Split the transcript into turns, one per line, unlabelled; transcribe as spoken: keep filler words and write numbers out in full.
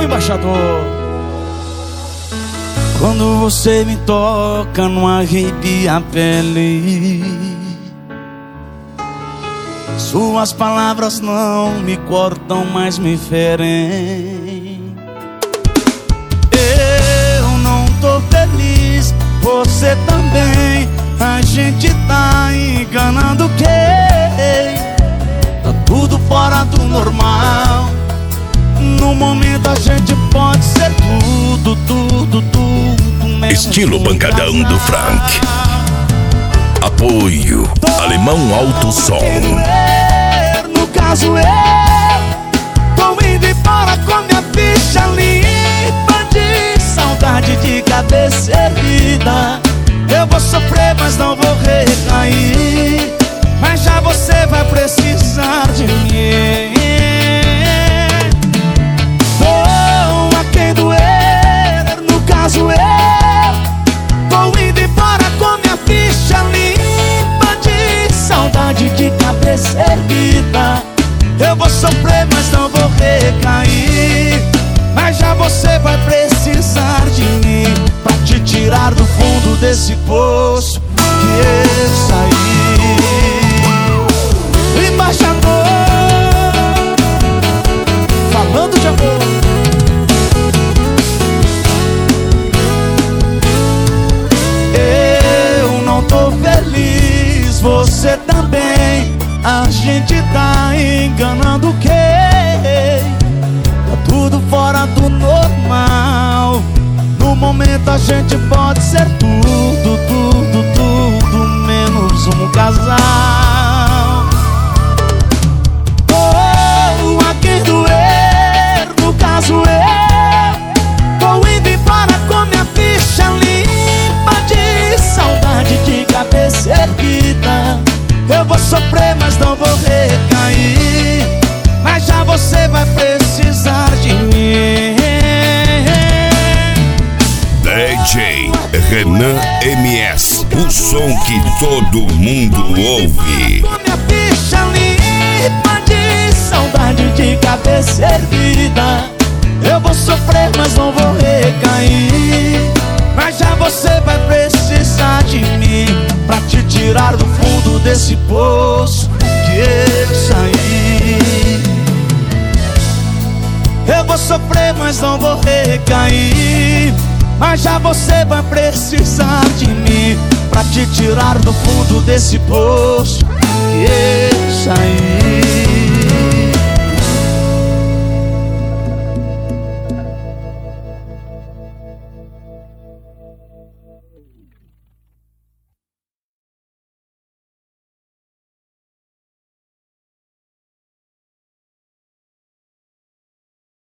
embaixador.
Quando você me toca, não arrepia a pele. Suas palavras não me cortam, mas me ferem. Eu não tô feliz, você também. A gente tá enganando quem? Tá tudo fora do normal. No momento a gente pode ser tudo, tudo, tudo mesmo.
Estilo pancadão do Frank. Apoio Alemão Alto Som.
No caso eu tô indo embora com minha ficha limpa de saudade de cabeça erguida. Eu vou sofrer, mas não vou recair. Mas já você vai precisar de mim. Tô a quem doer, no caso eu tô indo embora com minha ficha limpa de saudade de cabeça erguida. Eu vou sofrer, mas não vou recair. Mas já você vai precisar de mim pra te tirar do fundo desse poço que eu saí. Embaixador, falando de amor. Eu não tô feliz, você também. A gente tá enganando quem? Tá tudo fora do normal. No momento a gente pode ser tudo, tudo, tudo menos um casal. Oh, a quem doer, no caso eu tô indo embora com minha ficha limpa de saudade de cabeça erguida. Eu vou sofrer, mas não vou recair. Mas já você vai precisar de mim.
D J Renan M S, o som que todo mundo ouve.
Com minha ficha limpa de saudade de cabeça erguida. Eu vou sofrer, mas não vou recair. Mas já você vai precisar de mim pra te tirar do fundo desse poço que eu saí. Eu vou sofrer, mas não vou recair. Mas já você vai precisar de mim pra te tirar do fundo desse poço